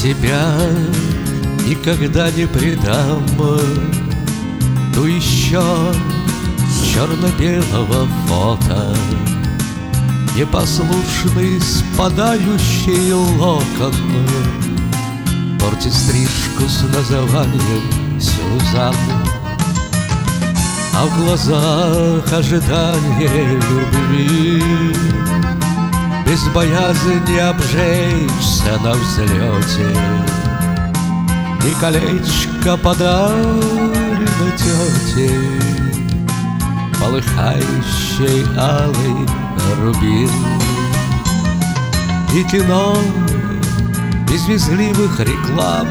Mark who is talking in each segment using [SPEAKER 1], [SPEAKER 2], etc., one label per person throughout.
[SPEAKER 1] тебя никогда не предам, ту еще черно-белого фото, непослушный спадающий локон, портит стрижку с названием Сюзанна, а в глазах ожидание любви, без боязни обжечься на взлете. И колечко подарено тете, полыхающей алый рубин. И кино без визгливых реклам,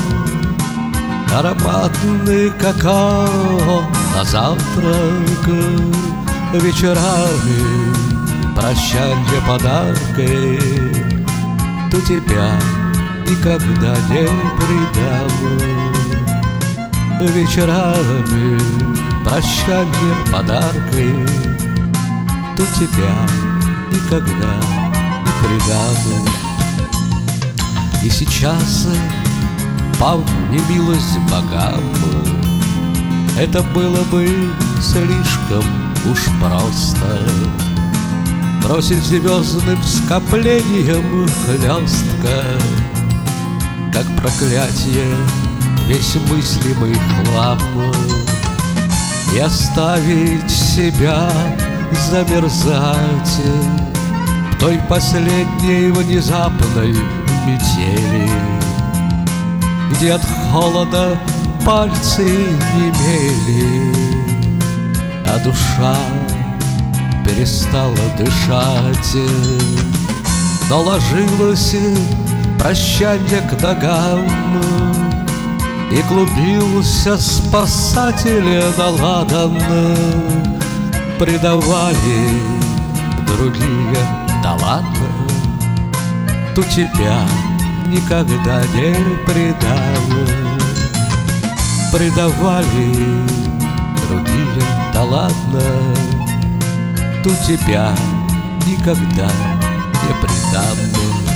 [SPEAKER 1] ароматный какао на завтрак, вечерами прощанье подаркой, то тебя никогда не предам. Вечерами прощанье подаркой, то тебя никогда не предам. И сейчас, пав немилость богам, это было бы слишком уж просто бросить звездным скоплением хлестко, как проклятие, весь мыслимый хлам, и оставить себя замерзать в той последней внезапной метели, где от холода пальцы немели, а душа перестала дышать. Но ложилось прощанье к ногам, и клубился спасатель наладан. Предавали другие, да ладно, то тебя никогда не предам. Предавали другие, да ладно, то тебя никогда не предам.